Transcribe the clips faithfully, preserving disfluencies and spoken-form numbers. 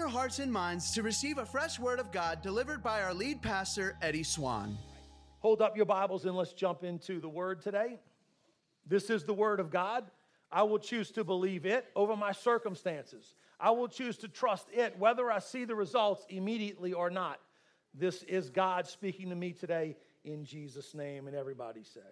hearts and minds to receive a fresh word of God delivered by our lead pastor, Eddie Swan. Hold up your Bibles and let's jump into the word today. This is the word of God. I will choose to believe it over my circumstances. I will choose to trust it, whether I see the results immediately or not. This is God speaking to me today in Jesus' name, and everybody said.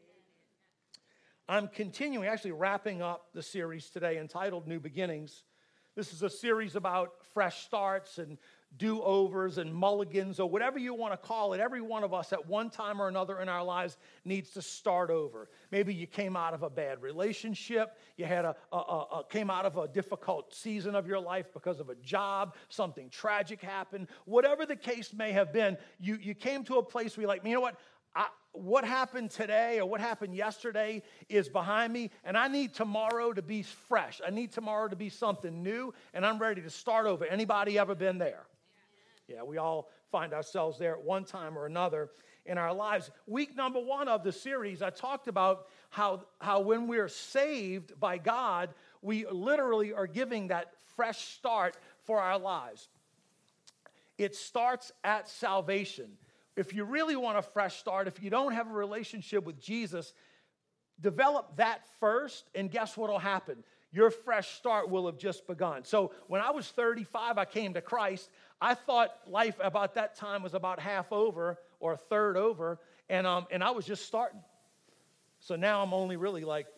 I'm continuing, actually wrapping up the series today entitled New Beginnings. This is a series about fresh starts and do-overs and mulligans or whatever you want to call it. Every one of us at one time or another in our lives needs to start over. Maybe you came out of a bad relationship. You had a, a, a, a came out of a difficult season of your life because of a job. Something tragic happened. Whatever the case may have been, you, you came to a place where you're like, you know what? I, what happened today or what happened yesterday is behind me, and I need tomorrow to be fresh. I need tomorrow to be something new, and I'm ready to start over. Anybody ever been there? Yeah, we all find ourselves there at one time or another in our lives. Week number one of the series, I talked about how, how when we're saved by God, we literally are giving that fresh start for our lives. It starts at salvation. If you really want a fresh start, if you don't have a relationship with Jesus, develop that first, and guess what will happen? Your fresh start will have just begun. So when I was thirty-five, I came to Christ. I thought life about that time was about half over or a third over, and, um, and I was just starting. So now I'm only really like,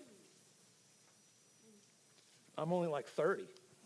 I'm only like thirty.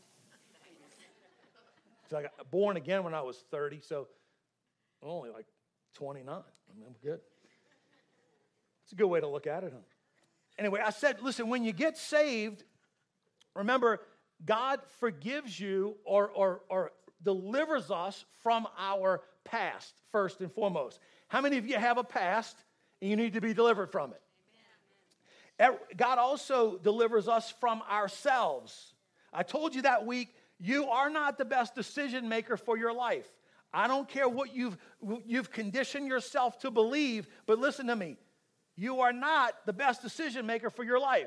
So I got born again when I was thirty, so I'm only like twenty-nine. I mean, I'm good. It's a good way to look at it, huh? Anyway, I said, listen, when you get saved, remember, God forgives you or, or, or delivers us from our past, first and foremost. How many of you have a past and you need to be delivered from it? Amen. God also delivers us from ourselves. I told you that week, you are not the best decision maker for your life. I don't care what you've, you've conditioned yourself to believe, but listen to me. You are not the best decision maker for your life.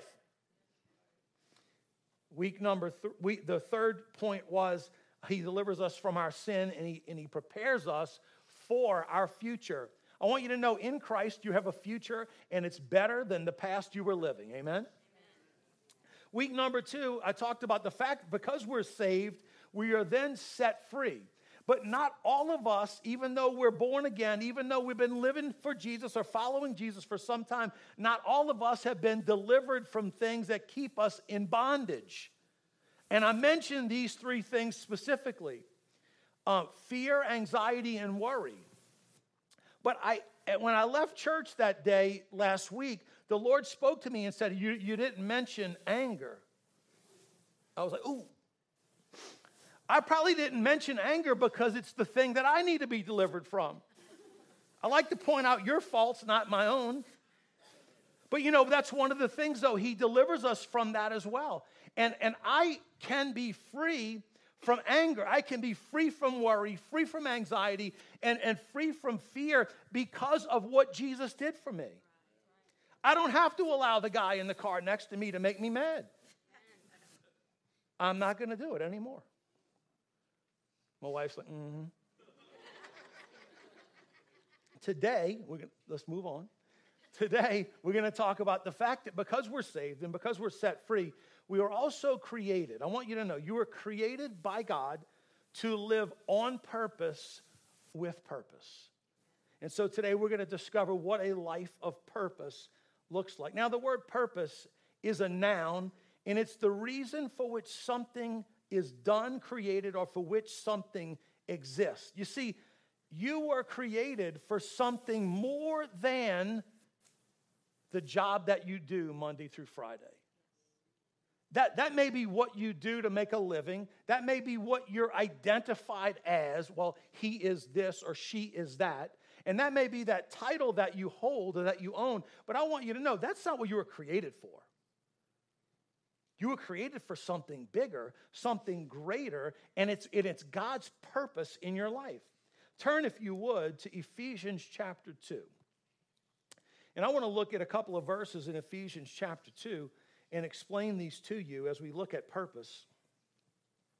Week number th- week, the third point was he delivers us from our sin and he, and he prepares us for our future. I want you to know in Christ you have a future and it's better than the past you were living. Amen? Amen. Week number two, I talked about the fact because we're saved, we are then set free. But not all of us, even though we're born again, even though we've been living for Jesus or following Jesus for some time, not all of us have been delivered from things that keep us in bondage. And I mentioned these three things specifically. Uh, fear, anxiety, and worry. But I, when I left church that day last week, the Lord spoke to me and said, you, you didn't mention anger. I was like, ooh. I probably didn't mention anger because it's the thing that I need to be delivered from. I like to point out your faults, not my own. But you know, that's one of the things, though. He delivers us from that as well. And, and I can be free from anger. I can be free from worry, free from anxiety, and, and free from fear because of what Jesus did for me. I don't have to allow the guy in the car next to me to make me mad. I'm not going to do it anymore. My wife's like, mm-hmm. Today, we're gonna, let's move on. Today, we're going to talk about the fact that because we're saved and because we're set free, we are also created. I want you to know, you were created by God to live on purpose with purpose. And so today, we're going to discover what a life of purpose looks like. Now, the word purpose is a noun, and it's the reason for which something is done, created, or for which something exists. You see, you were created for something more than the job that you do Monday through Friday. That, that may be what you do to make a living. That may be what you're identified as. Well, he is this or she is that. And that may be that title that you hold or that you own. But I want you to know that's not what you were created for. You were created for something bigger, something greater, and it's, it, it's God's purpose in your life. Turn, if you would, to Ephesians chapter two. And I want to look at a couple of verses in Ephesians chapter two and explain these to you as we look at purpose.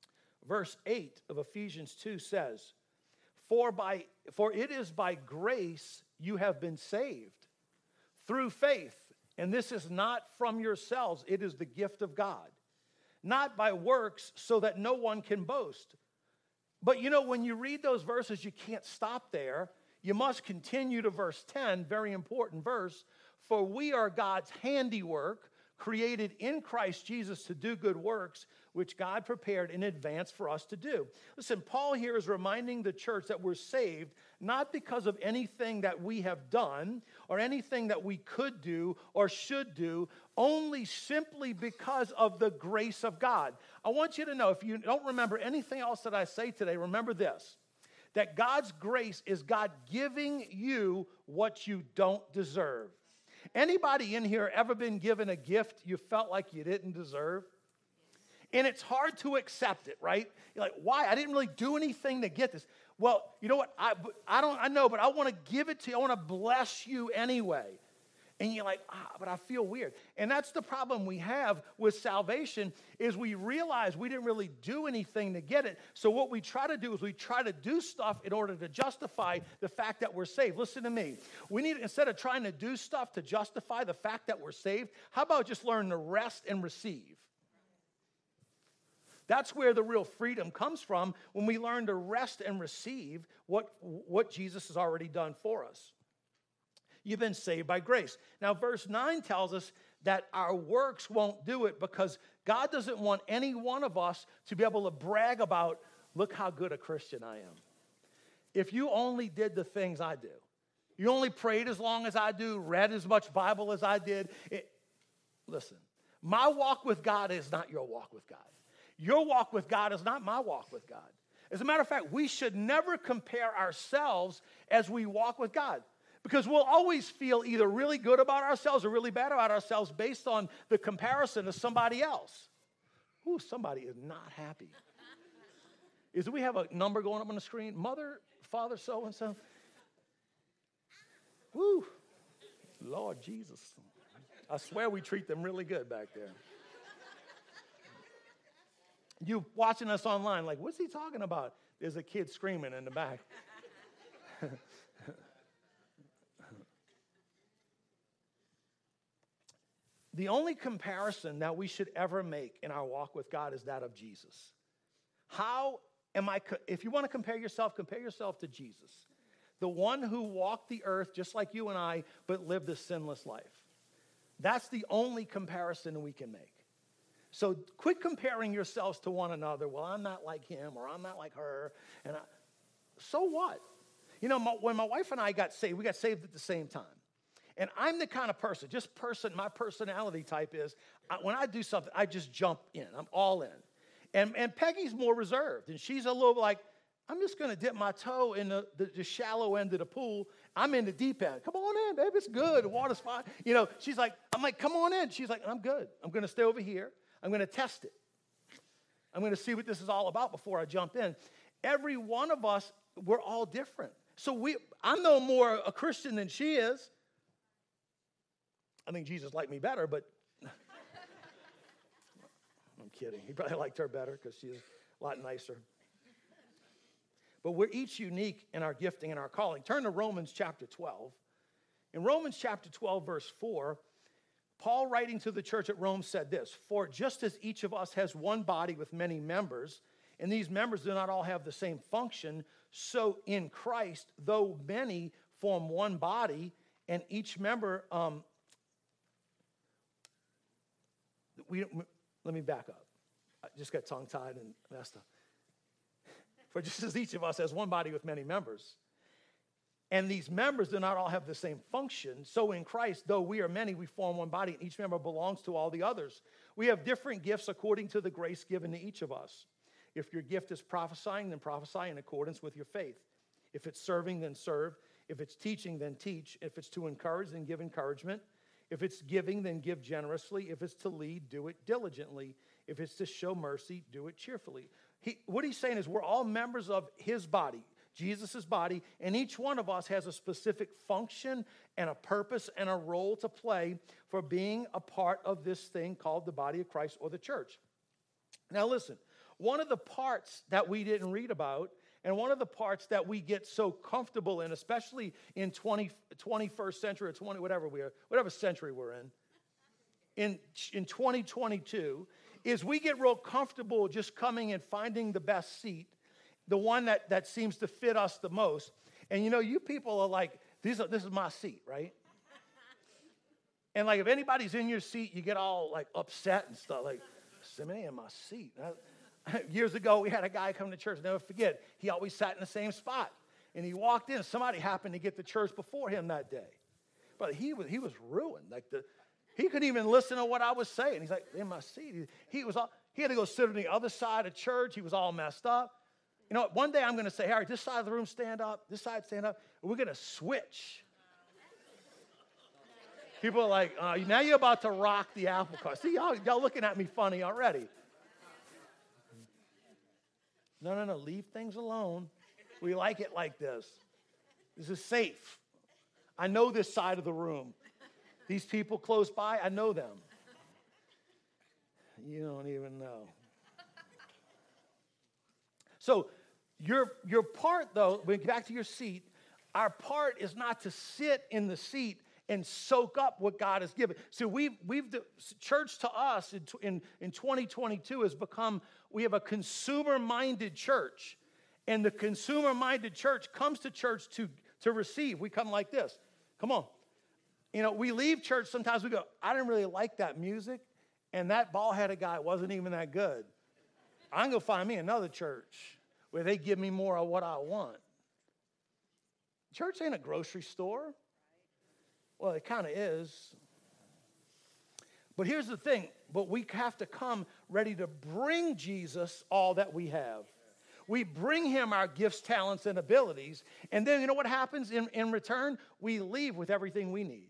verse eight of Ephesians two says, For by for it is by grace you have been saved, through faith, and this is not from yourselves, it is the gift of God, not by works, so that no one can boast. But you know, when you read those verses, you can't stop there. You must continue to verse ten, very important verse. For we are God's handiwork, created in Christ Jesus to do good works, which God prepared in advance for us to do. Listen, Paul here is reminding the church that we're saved not because of anything that we have done or anything that we could do or should do, only simply because of the grace of God. I want you to know, if you don't remember anything else that I say today, remember this, that God's grace is God giving you what you don't deserve. Anybody in here ever been given a gift you felt like you didn't deserve? And it's hard to accept it, right? You're like, why? I didn't really do anything to get this. Well, you know what? I, I don't, I know, but I want to give it to you. I want to bless you anyway. And you're like, ah, but I feel weird. And that's the problem we have with salvation is we realize we didn't really do anything to get it. So what we try to do is we try to do stuff in order to justify the fact that we're saved. Listen to me. We need, instead of trying to do stuff to justify the fact that we're saved, how about just learn to rest and receive? That's where the real freedom comes from, when we learn to rest and receive what, what Jesus has already done for us. You've been saved by grace. Now, verse nine tells us that our works won't do it because God doesn't want any one of us to be able to brag about, look how good a Christian I am. If you only did the things I do, you only prayed as long as I do, read as much Bible as I did. It, listen, my walk with God is not your walk with God. Your walk with God is not my walk with God. As a matter of fact, we should never compare ourselves as we walk with God. Because we'll always feel either really good about ourselves or really bad about ourselves based on the comparison to somebody else. Ooh, somebody is not happy. Is we have a number going up on the screen? Mother, father, so-and-so. Woo, Lord Jesus. I swear we treat them really good back there. You watching us online like, what's he talking about? There's a kid screaming in the back. The only comparison that we should ever make in our walk with God is that of Jesus. How am I, if you want to compare yourself, compare yourself to Jesus, the one who walked the earth just like you and I, but lived a sinless life. That's the only comparison we can make. So quit comparing yourselves to one another. Well, I'm not like him or I'm not like her. And I, so what? You know, my, when my wife and I got saved, we got saved at the same time. And I'm the kind of person, just person, my personality type is, I, when I do something, I just jump in. I'm all in. And, and Peggy's more reserved. And she's a little like, I'm just going to dip my toe in the, the, the shallow end of the pool. I'm in the deep end. Come on in, babe. It's good. The water's fine. You know, she's like, I'm like, come on in. She's like, I'm good. I'm going to stay over here. I'm going to test it. I'm going to see what this is all about before I jump in. Every one of us, we're all different. So we, I'm no more a Christian than she is. I think Jesus liked me better, but I'm kidding. He probably liked her better because she's a lot nicer. But we're each unique in our gifting and our calling. Turn to Romans chapter twelve. In Romans chapter twelve, verse four, Paul, writing to the church at Rome, said this, "For just as each of us has one body with many members, and these members do not all have the same function, so in Christ, though many form one body, and each member..." Um, we, let me back up. I just got tongue-tied and messed up. For just as each of us has one body with many members, and these members do not all have the same function, so in Christ, though we are many, we form one body, and each member belongs to all the others. We have different gifts according to the grace given to each of us. If your gift is prophesying, then prophesy in accordance with your faith. If it's serving, then serve. If it's teaching, then teach. If it's to encourage, then give encouragement. If it's giving, then give generously. If it's to lead, do it diligently. If it's to show mercy, do it cheerfully. He, what he's saying is we're all members of his body, Jesus' body, and each one of us has a specific function and a purpose and a role to play for being a part of this thing called the body of Christ or the church. Now listen, One of the parts that we didn't read about, and one of the parts that we get so comfortable in, especially in twenty, twenty-first century or twenty, whatever we are, whatever century we're in, in, in twenty twenty-two, is we get real comfortable just coming and finding the best seat, the one that, that seems to fit us the most. And you know, you people are like, These are, this is my seat, right? And like if anybody's in your seat, you get all like upset and stuff, like, somebody in my seat. Years ago, we had a guy come to church, never forget, he always sat in the same spot. And he walked in, somebody happened to get to church before him that day. But he was he was ruined. Like the he couldn't even listen to what I was saying. He's like, in my seat. He, he was all, he had to go sit on the other side of church. He was all messed up. You know what? One day I'm going to say, Harry, this side of the room stand up, this side stand up, and we're going to switch. People are like, uh, now you're about to rock the apple cart. See, y'all, y'all looking at me funny already. No, no, no, leave things alone. We like it like this. This is safe. I know this side of the room. These people close by, I know them. You don't even know. So your, your part, though, when you get back to your seat, our part is not to sit in the seat and soak up what God has given. So we've, we've the church to us in, in, in twenty twenty-two has become, we have a consumer-minded church. And the consumer-minded church comes to church to, to receive. We come like this. Come on. You know, we leave church, sometimes we go, I didn't really like that music, and that bald-headed guy wasn't even that good. I'm going to find me another church where they give me more of what I want. Church ain't a grocery store. Well, it kind of is. But here's the thing. But we have to come ready to bring Jesus all that we have. We bring him our gifts, talents, and abilities. And then you know what happens in, in return? We leave with everything we need.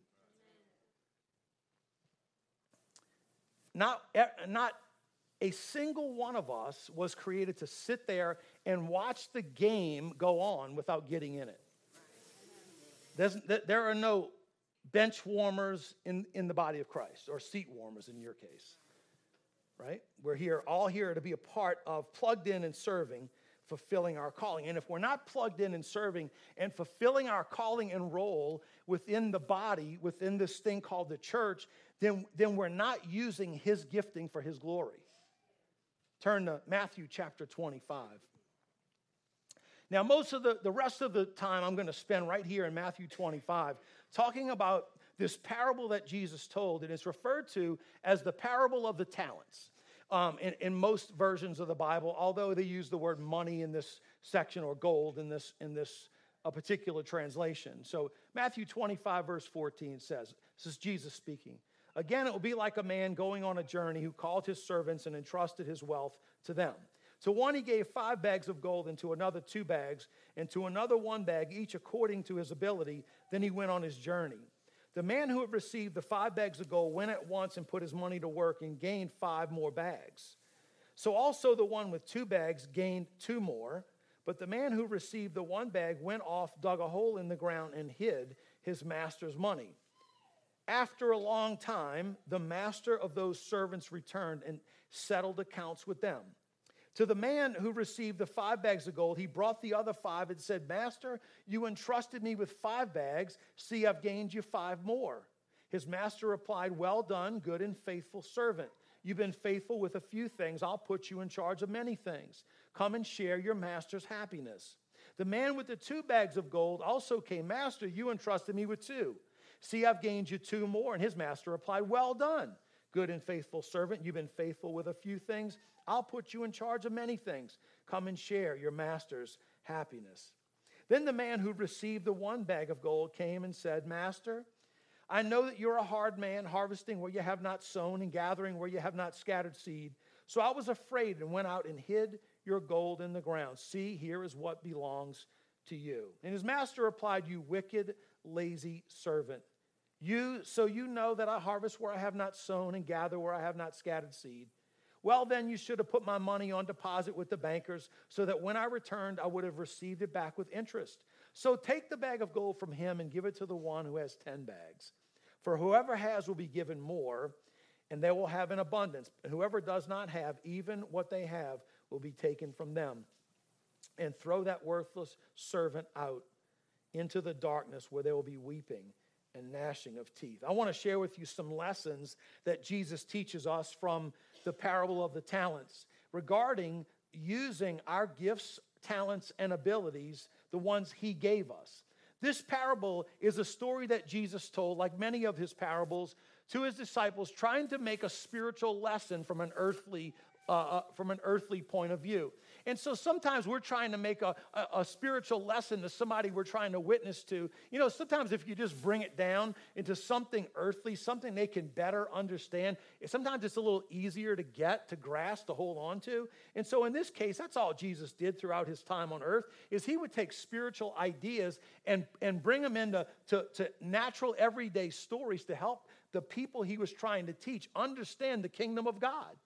Not, not a single one of us was created to sit there and watch the game go on without getting in it. There's, there are no bench warmers in, in the body of Christ, or seat warmers in your case, right? We're here, all here to be a part of plugged in and serving, fulfilling our calling. And if we're not plugged in and serving and fulfilling our calling and role within the body, within this thing called the church, then, then we're not using his gifting for his glory. Turn to Matthew chapter twenty-five. Now, most of the, the rest of the time I'm going to spend right here in Matthew twenty-five talking about this parable that Jesus told, and it's referred to as the parable of the talents. Um, in, in most versions of the Bible, although they use the word money in this section or gold in this, in this a particular translation. So Matthew twenty-five verse fourteen says, this is Jesus speaking, again, it will be like a man going on a journey who called his servants and entrusted his wealth to them. To one he gave five bags of gold, and to another two bags, and to another one bag, each according to his ability. Then he went on his journey. The man who had received the five bags of gold went at once and put his money to work and gained five more bags. So also the one with two bags gained two more. But the man who received the one bag went off, dug a hole in the ground, and hid his master's money. After a long time, the master of those servants returned and settled accounts with them. To the man who received the five bags of gold, he brought the other five and said, Master, you entrusted me with five bags. See, I've gained you five more. His master replied, well done, good and faithful servant. You've been faithful with a few things. I'll put you in charge of many things. Come and share your master's happiness. The man with the two bags of gold also came, Master, you entrusted me with two. See, I've gained you two more. And his master replied, well done, good and faithful servant. You've been faithful with a few things. I'll put you in charge of many things. Come and share your master's happiness. Then the man who received the one bag of gold came and said, Master, I know that you're a hard man, harvesting where you have not sown and gathering where you have not scattered seed. So I was afraid and went out and hid your gold in the ground. See, here is what belongs to you. And his master replied, you wicked, lazy servant. You, so you know that I harvest where I have not sown and gather where I have not scattered seed. Well, then you should have put my money on deposit with the bankers so that when I returned, I would have received it back with interest. So take the bag of gold from him and give it to the one who has ten bags. For whoever has will be given more, and they will have an abundance. And whoever does not have, even what they have, will be taken from them. And throw that worthless servant out into the darkness where there will be weeping and gnashing of teeth. I want to share with you some lessons that Jesus teaches us from the parable of the talents regarding using our gifts, talents, and abilities, the ones he gave us. This parable is a story that Jesus told, like many of his parables, to his disciples, trying to make a spiritual lesson from an earthly uh, uh, from an earthly point of view. And so sometimes we're trying to make a, a, a spiritual lesson to somebody we're trying to witness to. You know, sometimes if you just bring it down into something earthly, something they can better understand, sometimes it's a little easier to get, to grasp, to hold on to. And so in this case, that's all Jesus did throughout his time on earth, is he would take spiritual ideas and, and bring them into to, to natural everyday stories to help the people he was trying to teach understand the kingdom of God.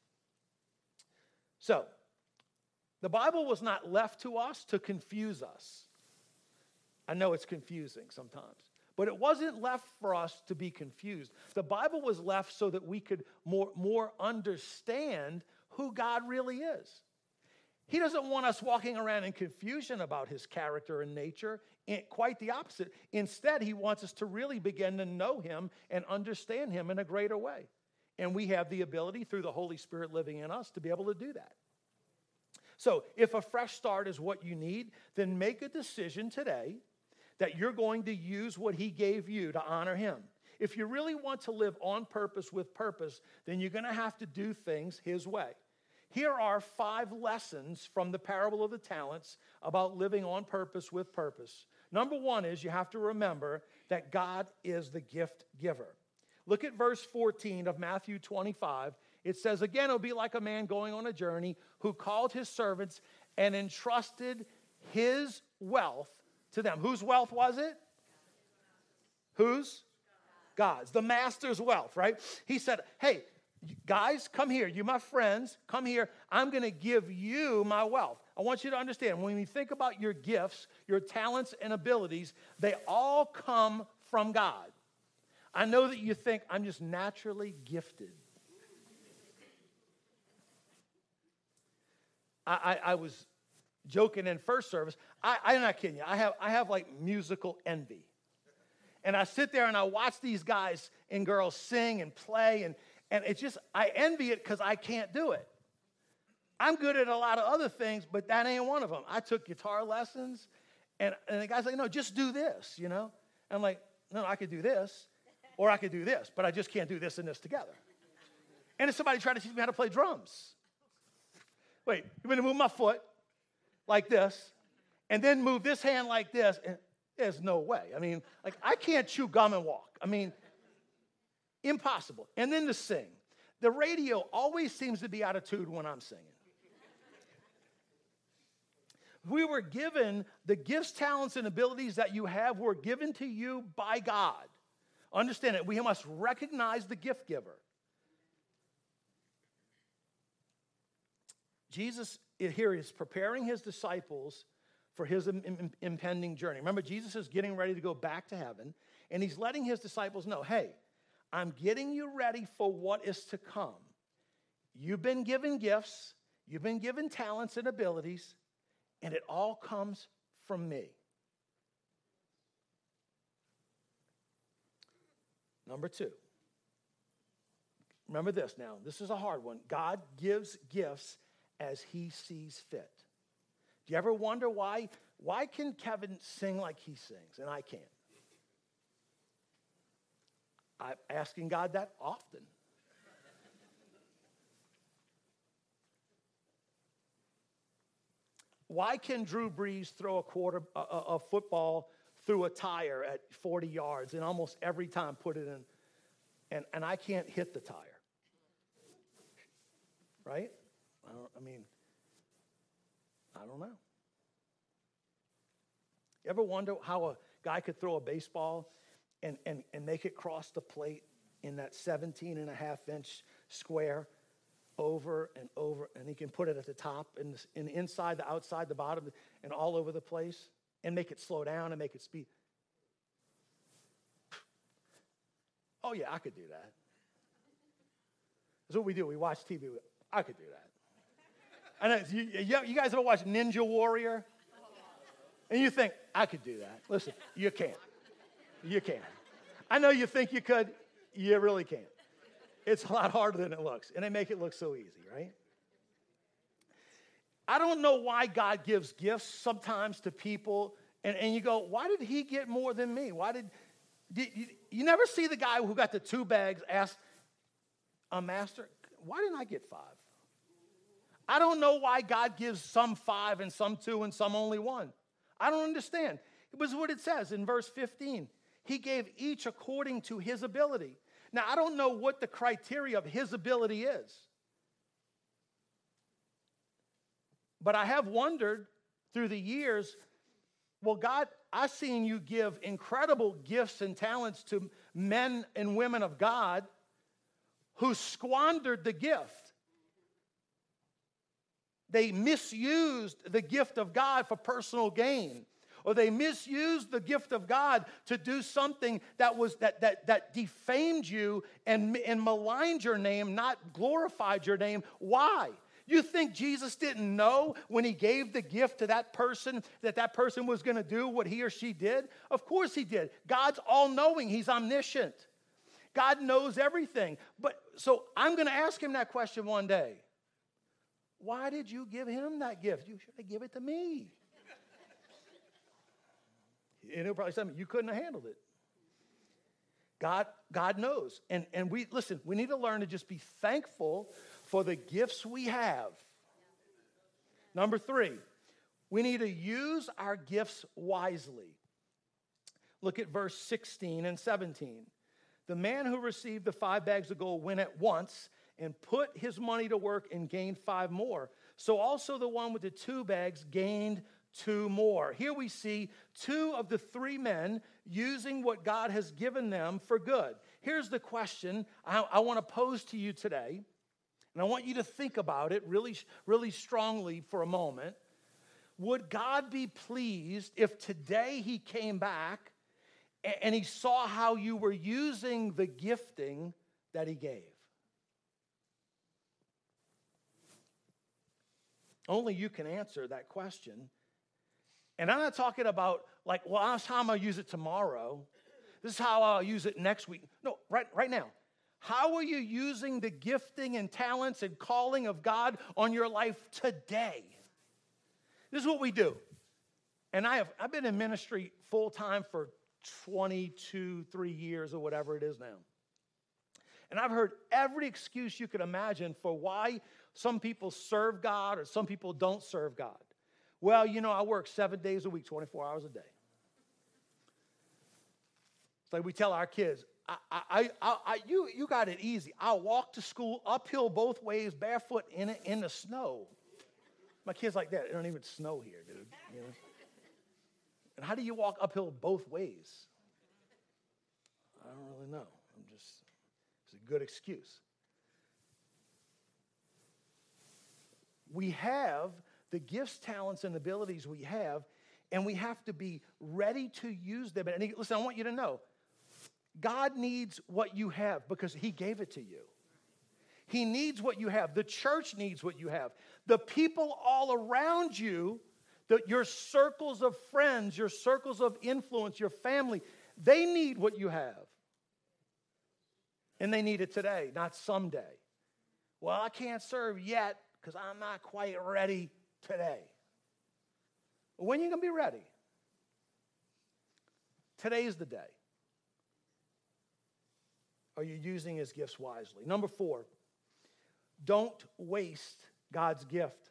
So, the Bible was not left to us to confuse us. I know it's confusing sometimes, but it wasn't left for us to be confused. The Bible was left so that we could more, more understand who God really is. He doesn't want us walking around in confusion about his character and nature. Quite the opposite. Instead, he wants us to really begin to know him and understand him in a greater way. And we have the ability through the Holy Spirit living in us to be able to do that. So if a fresh start is what you need, then make a decision today that you're going to use what he gave you to honor him. If you really want to live on purpose with purpose, then you're going to have to do things his way. Here are five lessons from the parable of the talents about living on purpose with purpose. Number one is you have to remember that God is the gift giver. Look at verse fourteen of Matthew twenty-five. It says, again, it'll be like a man going on a journey who called his servants and entrusted his wealth to them. Whose wealth was it? Whose? God's. The master's wealth, right? He said, hey, guys, come here. You my friends, come here. I'm going to give you my wealth. I want you to understand, when you think about your gifts, your talents and abilities, they all come from God. I know that you think I'm just naturally gifted. I, I, I was joking in first service. I, I'm not kidding you. I have, I have like musical envy. And I sit there and I watch these guys and girls sing and play. And, and it's just, I envy it because I can't do it. I'm good at a lot of other things, but that ain't one of them. I took guitar lessons. And, and the guy's like, no, just do this, you know. And I'm like, no, I could do this. Or I could do this, but I just can't do this and this together. And if somebody tried to teach me how to play drums, wait, you're going to move my foot like this, and then move this hand like this, and there's no way. I mean, like, I can't chew gum and walk. I mean, impossible. And then to sing. The radio always seems to be out of tune when I'm singing. We were given the gifts, talents, and abilities that you have were given to you by God. Understand it. We must recognize the gift giver. Jesus here is preparing his disciples for his impending journey. Remember, Jesus is getting ready to go back to heaven, and he's letting his disciples know, hey, I'm getting you ready for what is to come. You've been given gifts, you've been given talents and abilities, and it all comes from me. Number two, remember this now. This is a hard one. God gives gifts as he sees fit. Do you ever wonder why? Why can Kevin sing like he sings and I can't? I'm asking God that often. Why can Drew Brees throw a quarter a, a football through a tire at forty yards and almost every time put it in, and, and I can't hit the tire? Right? I, don't, I mean, I don't know. You ever wonder how a guy could throw a baseball and, and, and make it cross the plate in that seventeen and a half inch square over and over, and he can put it at the top and, the, and inside, the outside, the bottom, and all over the place, and make it slow down and make it speed? Oh, yeah, I could do that. That's what we do. We watch T V. I could do that. I know, you, you guys ever watch Ninja Warrior? And you think, I could do that. Listen, you can't. You can't. I know you think you could. You really can't. It's a lot harder than it looks. And they make it look so easy, right? I don't know why God gives gifts sometimes to people. And, and you go, why did he get more than me? Why did, did you, you never see the guy who got the two bags ask a master, why didn't I get five? I don't know why God gives some five and some two and some only one. I don't understand. It was what it says in verse fifteen. He gave each according to his ability. Now, I don't know what the criteria of his ability is. But I have wondered through the years, well, God, I've seen you give incredible gifts and talents to men and women of God who squandered the gift. They misused the gift of God for personal gain. Or they misused the gift of God to do something that was that that that defamed you and, and maligned your name, not glorified your name. Why? You think Jesus didn't know when he gave the gift to that person that that person was going to do what he or she did? Of course he did. God's all-knowing. He's omniscient. God knows everything. But so I'm going to ask him that question one day. Why did you give him that gift? You should have given it to me. And he'll probably say, you couldn't have handled it. God, God knows. And, and we, listen, we need to learn to just be thankful for the gifts we have. Number three, we need to use our gifts wisely. Look at verse sixteen and seventeen. The man who received the five bags of gold went at once and put his money to work and gained five more. So also the one with the two bags gained two more. Here we see two of the three men using what God has given them for good. Here's the question I, I want to pose to you today, and I want you to think about it really, really strongly for a moment. Would God be pleased if today he came back and, and he saw how you were using the gifting that he gave? Only you can answer that question. And I'm not talking about like, well, that's how I'm going to use it tomorrow. This is how I'll use it next week. No, right, right now. How are you using the gifting and talents and calling of God on your life today? This is what we do. And I have, I've been in ministry full time for twenty-two, three years or whatever it is now. And I've heard every excuse you could imagine for why some people serve God or some people don't serve God. Well, you know, I work seven days a week, twenty-four hours a day. It's like we tell our kids, I, I, I, I, you, you got it easy. I'll walk to school uphill both ways, barefoot in it, in the snow. My kids like that. It don't even snow here, dude. You know? And how do you walk uphill both ways? I don't really know. I'm just, it's a good excuse. We have the gifts, talents, and abilities we have, and we have to be ready to use them. And listen, I want you to know, God needs what you have because he gave it to you. He needs what you have. The church needs what you have. The people all around you, the, your circles of friends, your circles of influence, your family, they need what you have. And they need it today, not someday. Well, I can't serve yet because I'm not quite ready today. When are you going to be ready? Today's the day. Are you using his gifts wisely? Number four, don't waste God's gift.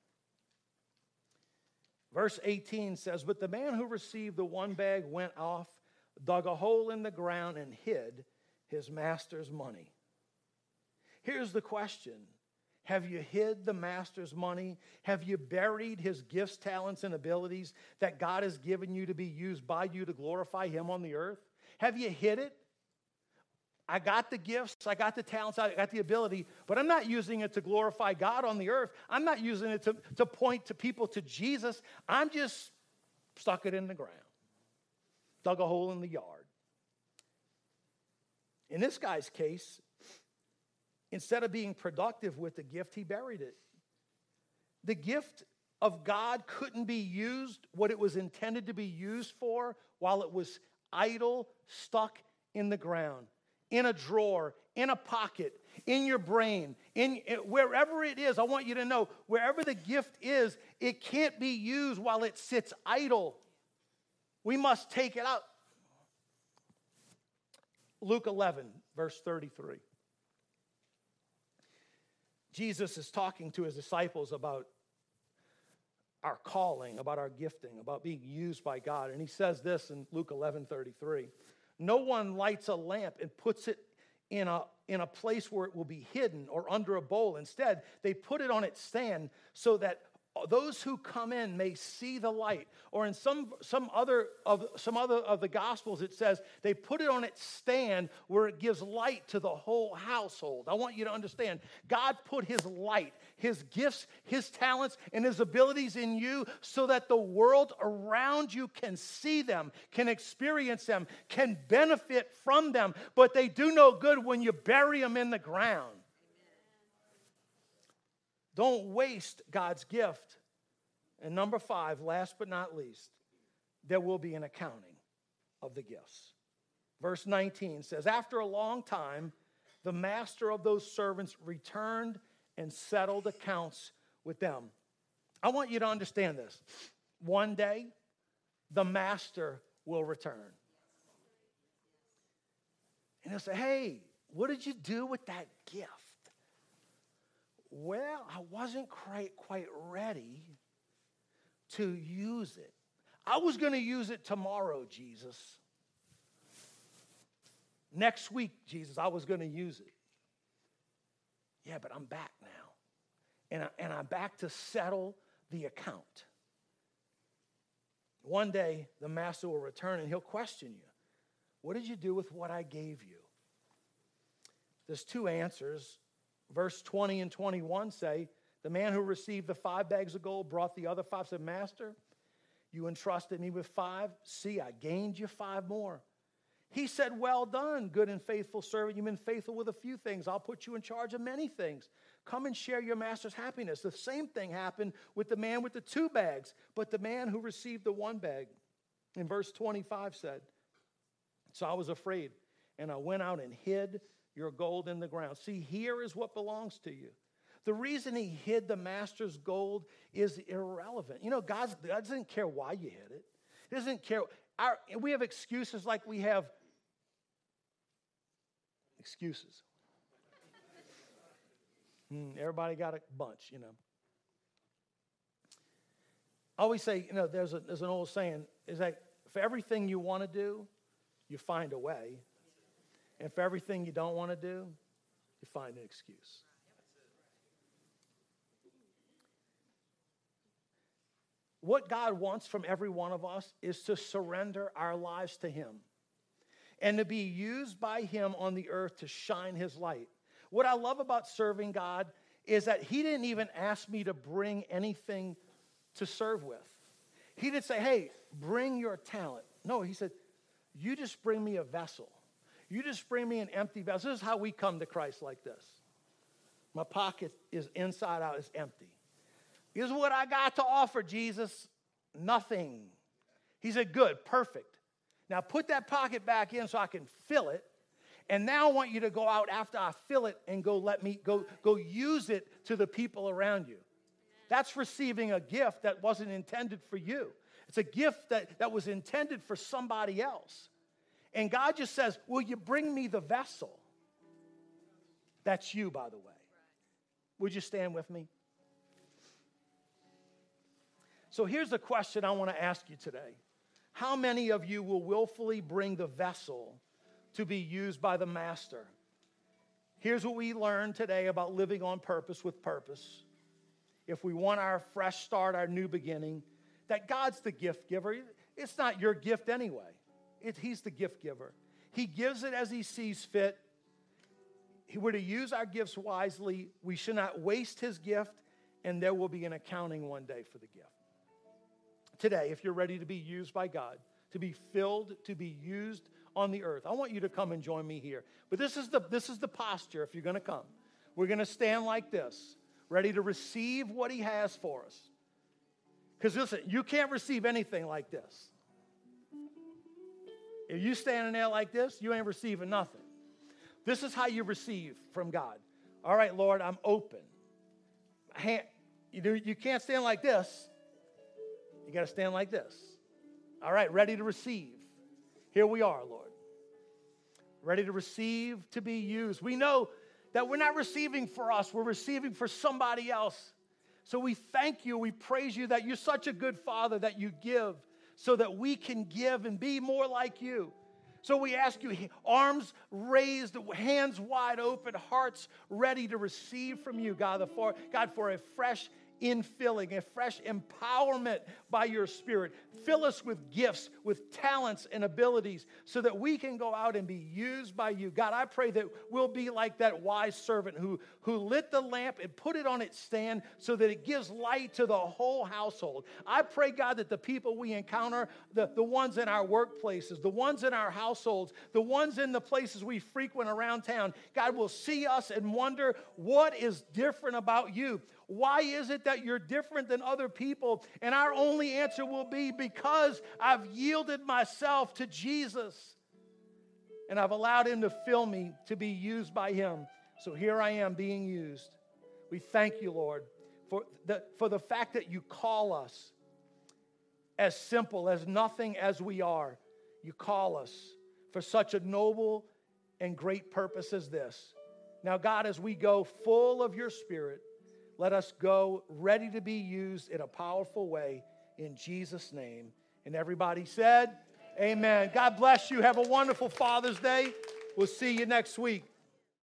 Verse eighteen says, but the man who received the one bag went off, dug a hole in the ground, and hid his master's money. Here's the question. Have you hid the master's money? Have you buried his gifts, talents, and abilities that God has given you to be used by you to glorify him on the earth? Have you hid it? I got the gifts, I got the talents, I got the ability, but I'm not using it to glorify God on the earth. I'm not using it to, to point to people to Jesus. I'm just stuck it in the ground, dug a hole in the yard. In this guy's case, instead of being productive with the gift, he buried it. the gift of God couldn't be used what it was intended to be used for while it was idle, stuck in the ground, in a drawer, in a pocket, in your brain, in, in wherever it is. I want you to know, wherever the gift is, it can't be used while it sits idle. We must take it out. Luke eleven, verse thirty-three. Jesus is talking to his disciples about our calling, about our gifting, about being used by God. And he says this in Luke eleven thirty-three. No one lights a lamp and puts it in a, in a place where it will be hidden or under a bowl. Instead, they put it on its stand so that those who come in may see the light. Or in some, some, other of, some other of the Gospels, it says they put it on its stand where it gives light to the whole household. I want you to understand, God put his light, his gifts, his talents, and his abilities in you so that the world around you can see them, can experience them, can benefit from them. But they do no good when you bury them in the ground. Don't waste God's gift. And number five, last but not least, there will be an accounting of the gifts. Verse nineteen says, after a long time, the master of those servants returned and settled accounts with them. I want you to understand this. One day, the master will return. And he'll say, hey, what did you do with that gift? Well, I wasn't quite, quite ready to use it. I was going to use it tomorrow, Jesus. Next week, Jesus, I was going to use it. Yeah, but I'm back now. And, I, and I'm back to settle the account. One day, the master will return and he'll question you. What did you do with what I gave you? There's two answers. Verse twenty and twenty-one say, the man who received the five bags of gold brought the other five, said, Master, you entrusted me with five. See, I gained you five more. He said, well done, good and faithful servant. You've been faithful with a few things. I'll put you in charge of many things. Come and share your master's happiness. The same thing happened with the man with the two bags, but the man who received the one bag. In verse twenty-five said, so I was afraid, and I went out and hid your gold in the ground. See, here is what belongs to you. The reason he hid the master's gold is irrelevant. You know, God, God doesn't care why you hid it. He doesn't care. Our, we have excuses like we have excuses. hmm, everybody got a bunch, you know. I always say, you know, there's, a, there's an old saying, is that for everything you want to do, you find a way. And for everything you don't want to do, you find an excuse. What God wants from every one of us is to surrender our lives to him and to be used by him on the earth to shine his light. What I love about serving God is that he didn't even ask me to bring anything to serve with. He didn't say, hey, bring your talent. No, he said, you just bring me a vessel. You just bring me an empty vessel. This is how we come to Christ, like this. My pocket is inside out, it's empty. Here's what I got to offer, Jesus. Nothing. He said, good, perfect. Now put that pocket back in so I can fill it. And now I want you to go out after I fill it and go let me go, go use it to the people around you. That's receiving a gift that wasn't intended for you. It's a gift that, that was intended for somebody else. And God just says, will you bring me the vessel? That's you, by the way. Would you stand with me? So here's the question I want to ask you today. How many of you will willfully bring the vessel to be used by the master? Here's what we learned today about living on purpose with purpose. If we want our fresh start, our new beginning, that God's the gift giver. It's not your gift anyway. It, he's the gift giver. He gives it as he sees fit. We're to use our gifts wisely. We should not waste his gift, and there will be an accounting one day for the gift. Today, if you're ready to be used by God, to be filled, to be used on the earth, I want you to come and join me here. But this is the, this is the posture if you're going to come. We're going to stand like this. ready to receive what he has for us. Because listen, you can't receive anything like this. If you standing there like this, you ain't receiving nothing. This is how you receive from God. All right, Lord, I'm open. Hand, you, do, you can't stand like this. You got to stand like this. All right, ready to receive. Here we are, Lord. Ready to receive, to be used. We know that we're not receiving for us. We're receiving for somebody else. So we thank you. We praise you that you're such a good Father that you give so that we can give and be more like you. So we ask you, arms raised, hands wide open, hearts ready to receive from you, God, the for, God, for a fresh infilling, a fresh empowerment by your Spirit. Fill us with gifts, with talents and abilities so that we can go out and be used by you. God, I pray that we'll be like that wise servant who, who lit the lamp and put it on its stand so that it gives light to the whole household. I pray, God, that the people we encounter, the, the ones in our workplaces, the ones in our households, the ones in the places we frequent around town, God, will see us and wonder, what is different about you? Why is it that you're different than other people? And our only answer will be, because I've yielded myself to Jesus and I've allowed him to fill me to be used by him. So here I am being used. We thank you, Lord, for the, for the fact that you call us as simple, as nothing as we are. You call us for such a noble and great purpose as this. Now, God, as we go full of your Spirit, let us go ready to be used in a powerful way in Jesus' name. And everybody said, amen. God bless you. Have a wonderful Father's Day. We'll see you next week.